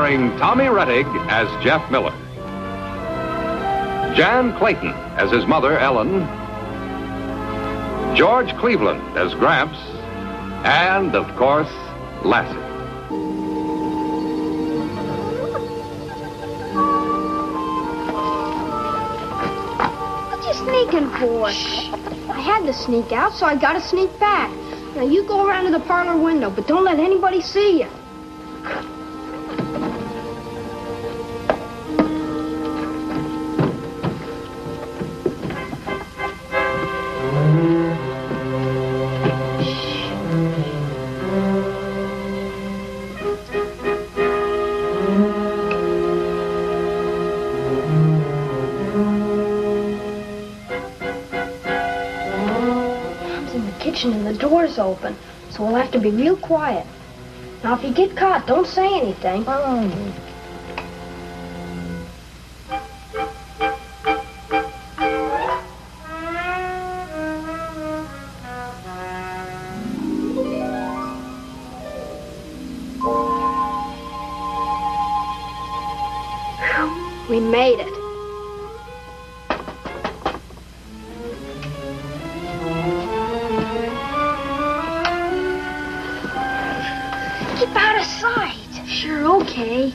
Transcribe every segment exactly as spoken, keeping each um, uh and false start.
starring Tommy Rettig as Jeff Miller, Jan Clayton as his mother, Ellen, George Cleveland as Gramps, and, of course, Lassie. What you sneaking for? I had to sneak out, so I got to sneak back. Now, you go around to the parlor window, but don't let anybody see you. And the door's open, so we'll have to be real quiet. Now, if you get caught, don't say anything. Oh. We made it. Keep out of sight. Sure, okay.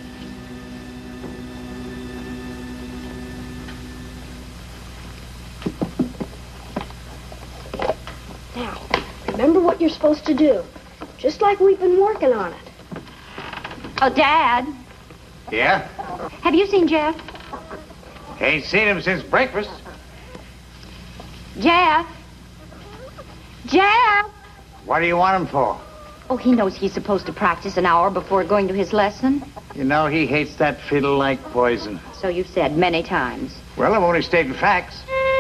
Now, remember what you're supposed to do. Just like we've been working on it. Oh, Dad. Yeah? Have you seen Jeff? Ain't seen him since breakfast. Jeff? Jeff? What do you want him for? Oh, he knows he's supposed to practice an hour before going to his lesson. You know, he hates that fiddle like poison. So you've said many times. Well, I'm only stating facts.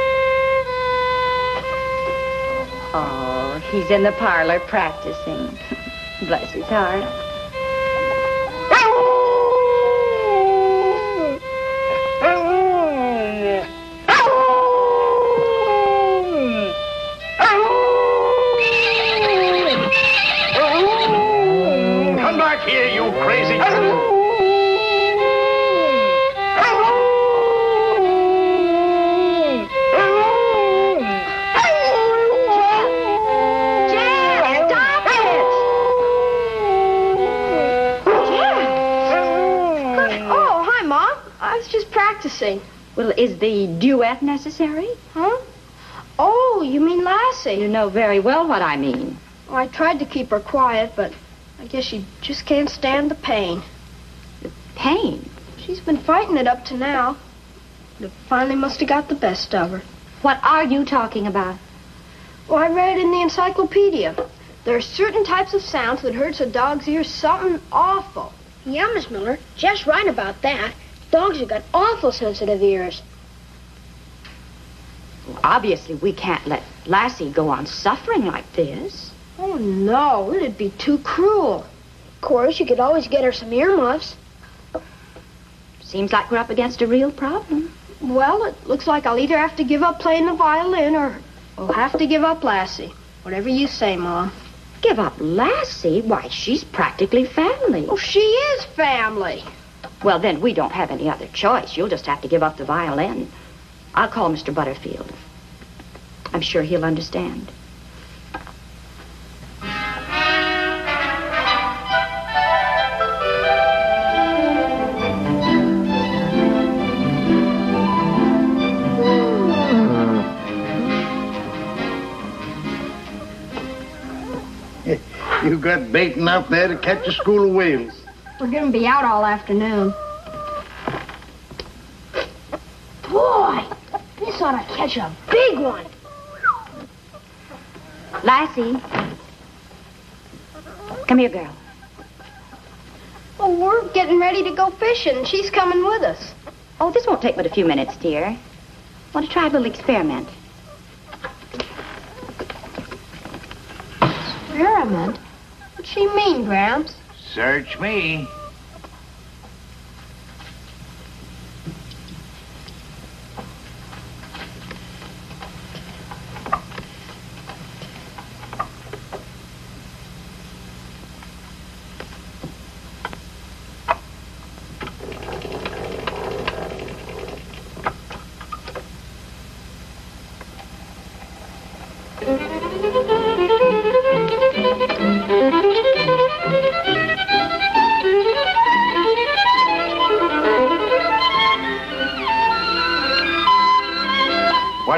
Oh, he's in the parlor practicing. Bless his heart. Come back here, you crazy... Practicing. Well, is the duet necessary? Huh? Oh, you mean Lassie? You know very well what I mean. Well, I tried to keep her quiet, but I guess she just can't stand the pain. The pain? She's been fighting it up to now. It finally must have got the best of her. What are you talking about? Well, I read it in the encyclopedia. There are certain types of sounds that hurts a dog's ears something awful. Yeah, Miss Miller, Jeff's right about that. Dogs have got awful sensitive ears. Well, obviously, we can't let Lassie go on suffering like this. Oh, no. It'd be too cruel. Of course, you could always get her some earmuffs. Seems like we're up against a real problem. Well, it looks like I'll either have to give up playing the violin or we'll have to give up Lassie. Whatever you say, Mom. Give up Lassie? Why, she's practically family. Oh, she is family. Well, then we don't have any other choice. You'll just have to give up the violin. I'll call Mister Butterfield. I'm sure he'll understand. You got bait enough there to catch a school of whales. We're going to be out all afternoon. Boy, this ought to catch a big one. Lassie. Come here, girl. Well, we're getting ready to go fishing. She's coming with us. Oh, this won't take but a few minutes, dear. Want to try a little experiment? Experiment? What's she mean, Gramps? Search me.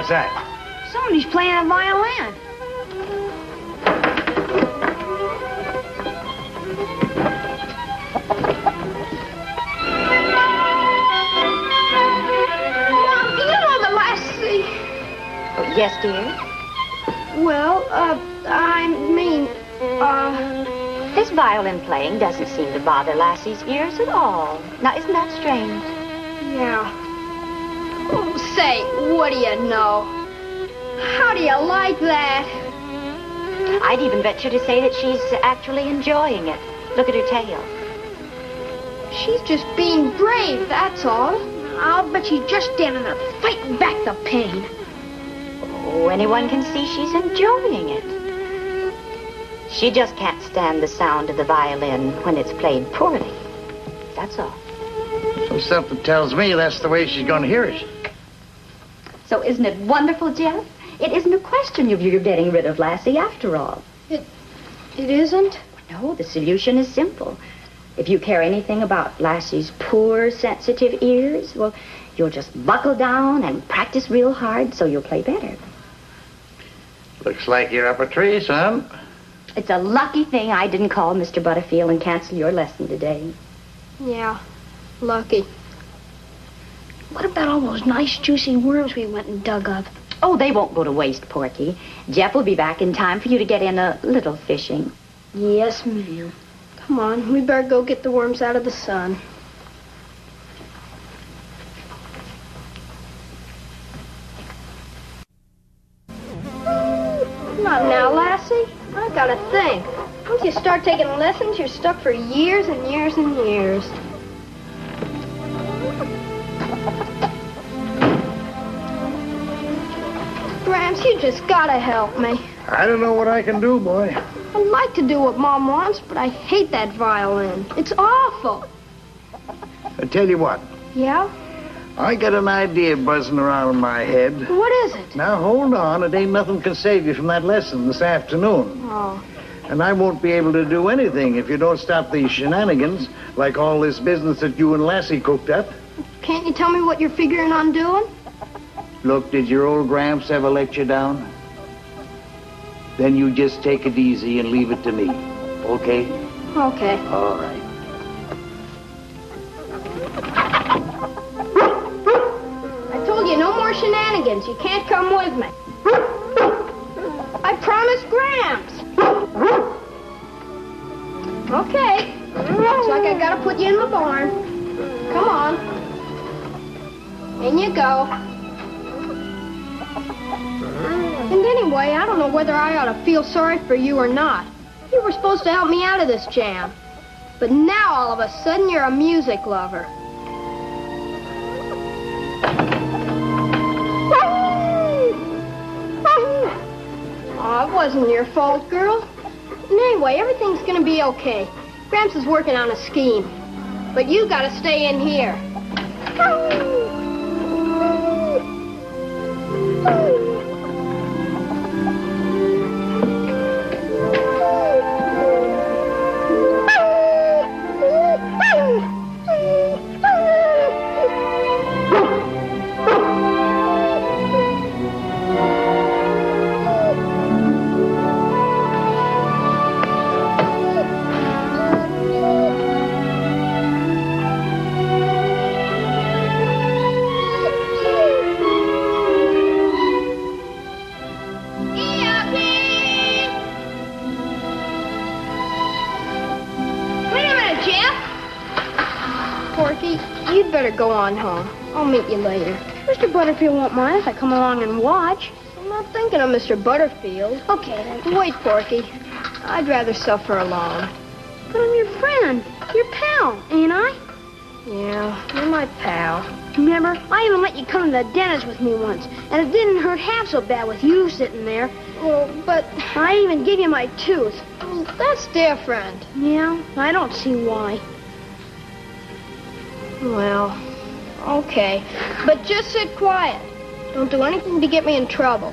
What's that? Somebody's playing a violin. Mom, you know the lassie. Oh, yes, dear? Well, uh, I mean, uh... This violin playing doesn't seem to bother Lassie's ears at all. Now, isn't that strange? Yeah. Oh, say, what do you know? How do you like that? I'd even venture to say that she's actually enjoying it. Look at her tail. She's just being brave, that's all. I'll bet she's just standing there fighting back the pain. Oh, anyone can see she's enjoying it. She just can't stand the sound of the violin when it's played poorly. That's all. So something tells me that's the way she's going to hear it. So isn't it wonderful, Jeff? It isn't a question of you getting rid of Lassie after all. It, it isn't? No, the solution is simple. If you care anything about Lassie's poor, sensitive ears, well, you'll just buckle down and practice real hard so you'll play better. Looks like you're up a tree, son. It's a lucky thing I didn't call Mister Butterfield and cancel your lesson today. Yeah, lucky. What about all those nice, juicy worms we went and dug up? Oh, they won't go to waste, Porky. Jeff will be back in time for you to get in a little fishing. Yes, ma'am. Come on, we better go get the worms out of the sun. Not now, Lassie. I gotta think. Once you start taking lessons, you're stuck for years and years and years. Gramps, you just gotta help me. I don't know what I can do, boy. I'd like to do what Mom wants, but I hate that violin. It's awful. I tell you what, Yeah? I got an idea buzzing around in my head. What is it? Now, hold on. It ain't nothing can save you from that lesson this afternoon. Oh. And I won't be able to do anything if you don't stop these shenanigans, like all this business that you and Lassie cooked up. Can't you tell me what you're figuring on doing? Look, did your old Gramps ever let you down? Then you just take it easy and leave it to me, okay? Okay. All right. I told you, no more shenanigans. You can't come with me. I promised Gramps. Okay. Looks like I gotta put you in the barn. Come on. In you go. And anyway, I don't know whether I ought to feel sorry for you or not. You were supposed to help me out of this jam. But now, all of a sudden, you're a music lover. Oh, it wasn't your fault, girl. And anyway, everything's gonna be okay. Gramps is working on a scheme. But you gotta stay in here. You'd better go on home. I'll meet you later. Mister Butterfield won't mind if I come along and watch. I'm not thinking of Mister Butterfield. Okay, then. Wait, Porky. I'd rather suffer alone. But I'm your friend. Your pal, ain't I? Yeah, you're my pal. Remember, I even let you come to the dentist with me once, and it didn't hurt half so bad with you sitting there. Well, but I even gave you my tooth. Well, that's different. Yeah, I don't see why. Well, okay. But just sit quiet. Don't do anything to get me in trouble.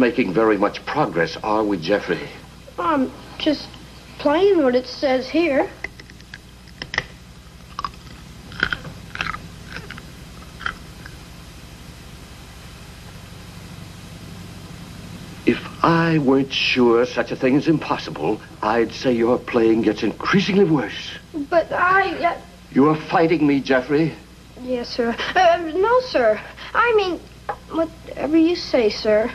making very much progress, are we, Jeffrey? I'm just playing what it says here. If I weren't sure such a thing is impossible, I'd say your playing gets increasingly worse. But I... Uh... You're fighting me, Jeffrey. Yes, sir. Uh, no, sir. I mean, whatever you say, sir.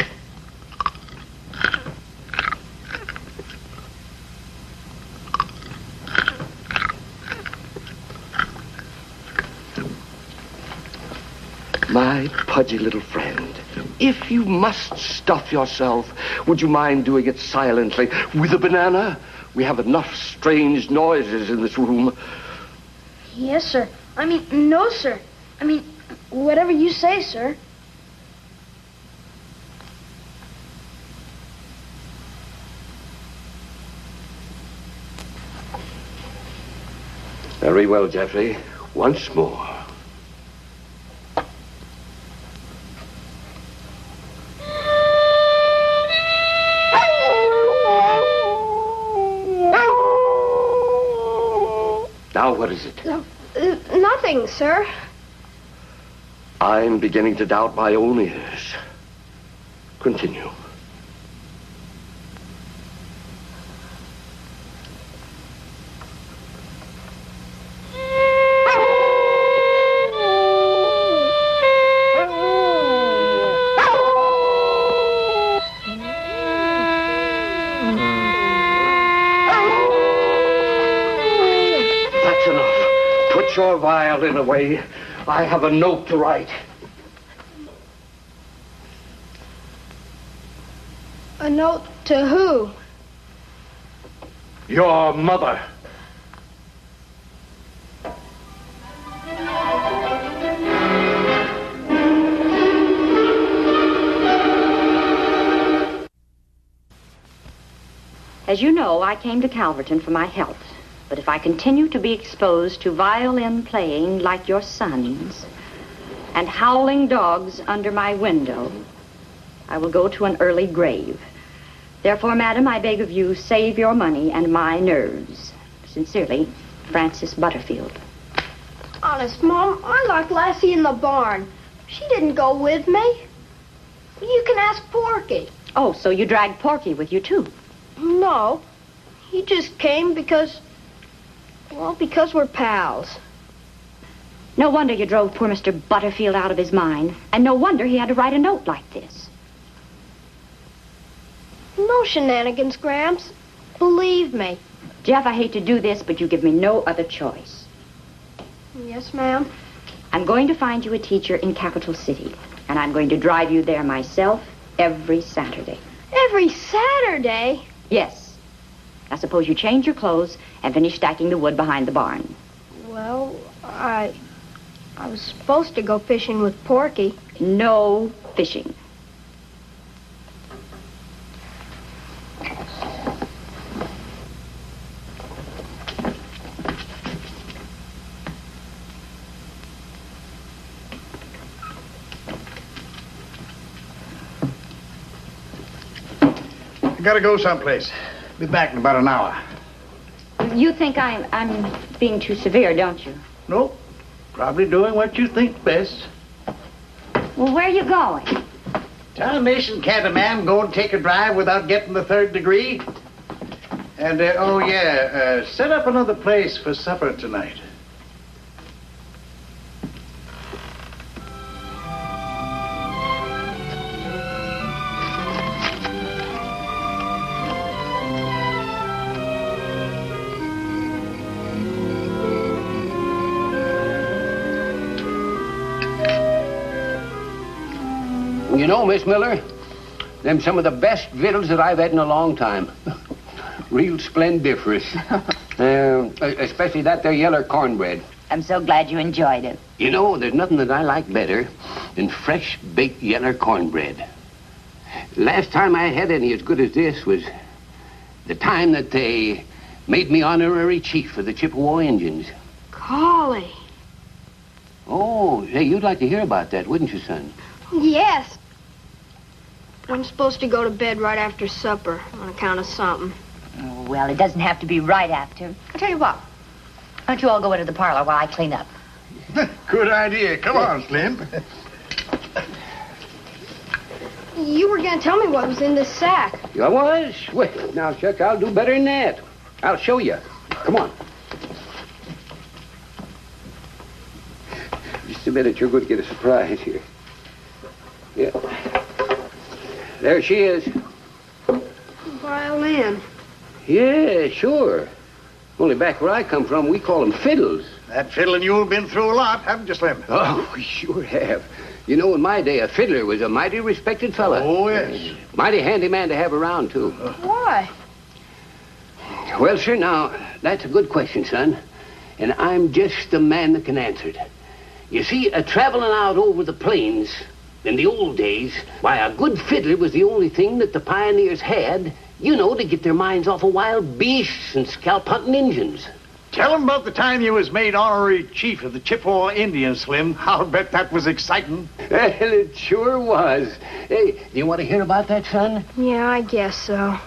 My pudgy little friend, if you must stuff yourself, would you mind doing it silently with a banana? We have enough strange noises in this room. Yes, sir. I mean, no, sir. I mean, whatever you say, sir. Very well, Jeffrey. Once more. Now, what is it? Uh, uh, nothing, sir. I'm beginning to doubt my own ears. Continue. Your violin away. I have a note to write. A note to who? Your mother. As you know, I came to Calverton for my health. But if I continue to be exposed to violin playing like your sons and howling dogs under my window, I will go to an early grave. Therefore, madam, I beg of you, save your money and my nerves. Sincerely, Francis Butterfield. Honest, Mom, I locked Lassie in the barn. She didn't go with me. You can ask Porky. Oh, so you dragged Porky with you, too? No. He just came because... Well, because we're pals. No wonder you drove poor Mister Butterfield out of his mind. And no wonder he had to write a note like this. No shenanigans, Gramps. Believe me. Jeff, I hate to do this, but you give me no other choice. Yes, ma'am. I'm going to find you a teacher in Capital City. And I'm going to drive you there myself every Saturday. Every Saturday? Yes. Now, suppose you change your clothes and finish stacking the wood behind the barn. Well, I... I was supposed to go fishing with Porky. No fishing. I gotta go someplace. Be back in about an hour. You think I'm I'm being too severe, don't you? Nope. Probably doing what you think best. Well, where are you going? Tarnation, can't a man go and take a drive without getting the third degree? And, uh, oh, yeah, uh, set up another place for supper tonight. You know, Miss Miller, them some of the best victuals that I've had in a long time. Real splendiferous. uh, especially that there yeller cornbread. I'm so glad you enjoyed it. You know, there's nothing that I like better than fresh baked yeller cornbread. Last time I had any as good as this was the time that they made me honorary chief of the Chippewa Indians. Golly. Oh, hey, you'd like to hear about that, wouldn't you, son? Yes. I'm supposed to go to bed right after supper on account of something. Oh, well, it doesn't have to be right after. I'll tell you what. Why don't you all go into the parlor while I clean up? Good idea. Come on, Slim. You were going to tell me what was in this sack. You was? Well, now, Chuck, I'll do better than that. I'll show you. Come on. Just a minute, you're going to get a surprise here. Yeah. There she is. Violin. Yeah, sure. Only back where I come from, we call them fiddles. That fiddling you've been through a lot, haven't you, Slim? Oh, we sure have. You know, in my day, a fiddler was a mighty respected fella. Oh, yes. Mighty handy man to have around, too. Why? Well, sir, now, that's a good question, son. And I'm just the man that can answer it. You see, a traveling out over the plains in the old days, why, a good fiddler was the only thing that the pioneers had, you know, to get their minds off of wild beasts and scalp hunting Injuns. Tell them about the time you was made honorary chief of the Chippewa Indians, Slim. I'll bet that was exciting. Well, it sure was. Hey, do you want to hear about that, son? Yeah, I guess so.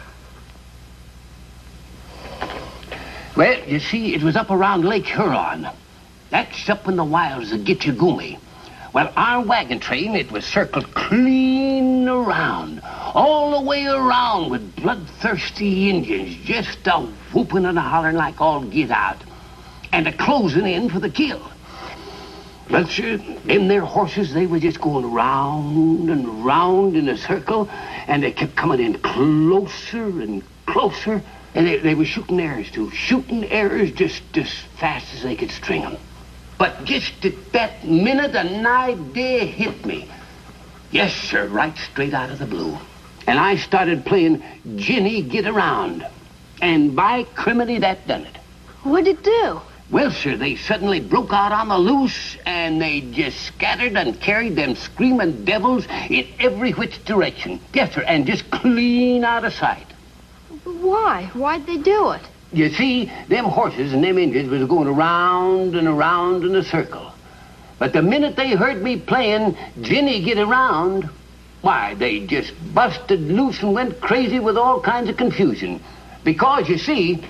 Well, you see, it was up around Lake Huron. That's up in the wilds of Gitche Gumee. Well, our wagon train, it was circled clean around, all the way around with bloodthirsty Indians, just a whooping and a hollering like all get out, and a closing in for the kill. Well, sir, them their horses, they were just going round and round in a circle, and they kept coming in closer and closer, and they, they were shooting arrows, too, shooting arrows just as fast as they could string them. But just at that minute, a idea hit me. Yes, sir, right straight out of the blue. And I started playing Ginny Get Around. And by criminy, that done it. What'd it do? Well, sir, they suddenly broke out on the loose, and they just scattered and carried them screaming devils in every which direction. Yes, sir, and just clean out of sight. Why? Why'd they do it? You see, them horses and them Indians was going around and around in a circle. But the minute they heard me playing Ginny Get Around, why, they just busted loose and went crazy with all kinds of confusion. Because, you see,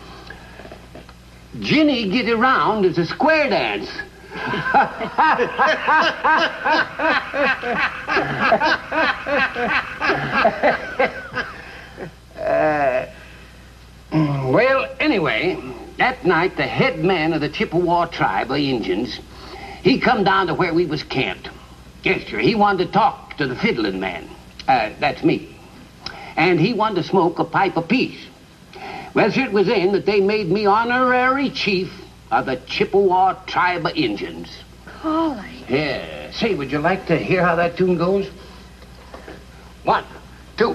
Ginny Get Around is a square dance. uh... Well, anyway, that night, the head man of the Chippewa tribe of Injuns, he come down to where we was camped. Yes, sir, he wanted to talk to the fiddling man. Uh, that's me. And he wanted to smoke a pipe apiece. Well, sir, it was then that they made me honorary chief of the Chippewa tribe of Injuns. Golly. Yeah. Say, would you like to hear how that tune goes? One, two.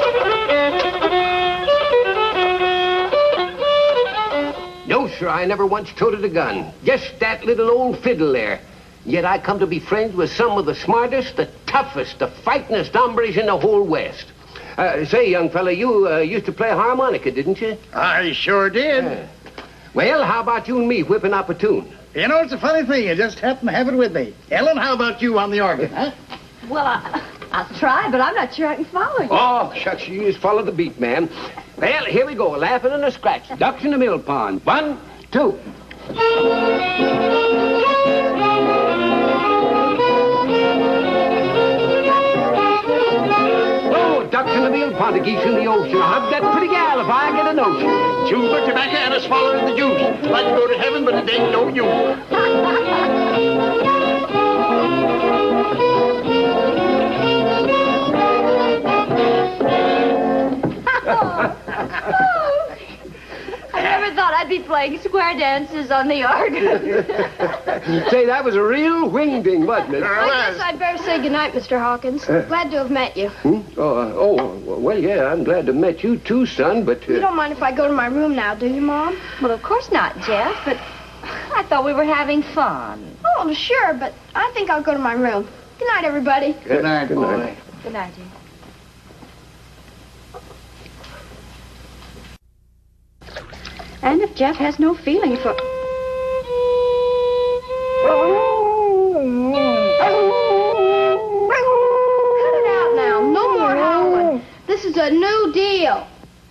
No, sir, I never once toted a gun. Just that little old fiddle there. Yet I come to be friends with some of the smartest, the toughest, the fightingest hombres in the whole West. Uh, say, young fella, you uh, used to play harmonica, didn't you? I sure did. Uh, well, how about you and me whipping up a tune? You know, it's a funny thing. I just happen to have it with me. Ellen, how about you on the organ, huh? Well, I, I'll try, but I'm not sure I can follow you. Oh, shucks, you just follow the beat, ma'am. Well, here we go, laughing in a scratch. Ducks in the mill pond. One, two. Oh, ducks in the mill pond, a geese in the ocean. I'll hug that pretty gal if I get a notion. Chew the tobacco and a swallow the juice. Like to go to heaven, but it ain't no use. I never thought I'd be playing square dances on the organ. Say, that was a real wingding, wasn't it? I guess I'd better say goodnight, Mister Hawkins. Uh, Glad to have met you. Hmm? Oh, uh, oh, well, yeah, I'm glad to have met you too, son, but... Uh... You don't mind if I go to my room now, do you, Mom? Well, of course not, Jeff, but I thought we were having fun. Oh, sure, but I think I'll go to my room. Good night, everybody. Good night, Good boy. night. Good night, Jeff. And if Jeff has no feeling for... Cut it out now. No more howling. a new deal.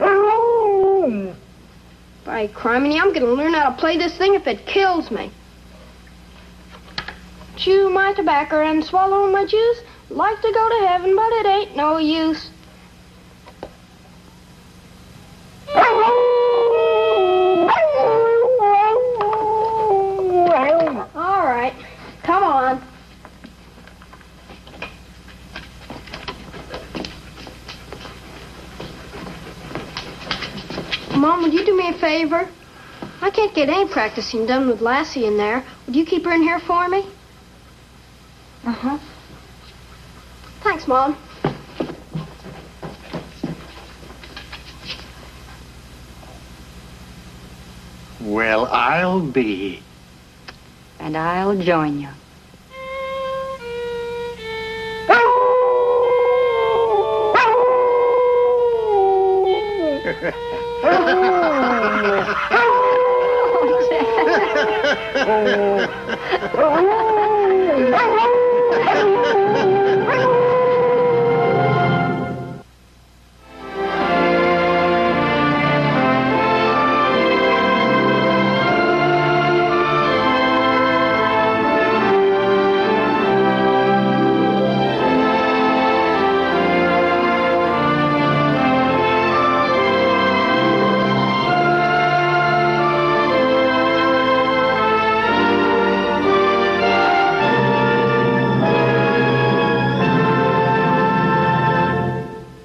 By criminy, I'm going to learn how to play this thing if it kills me. Chew my tobacco and swallow my juice. Like to go to heaven, but it ain't no use. All right, come on. Mom, would you do me a favor? I can't get any practicing done with Lassie in there. Would you keep her in here for me? Uh-huh. Thanks, Mom. Well, I'll be. And I'll join you.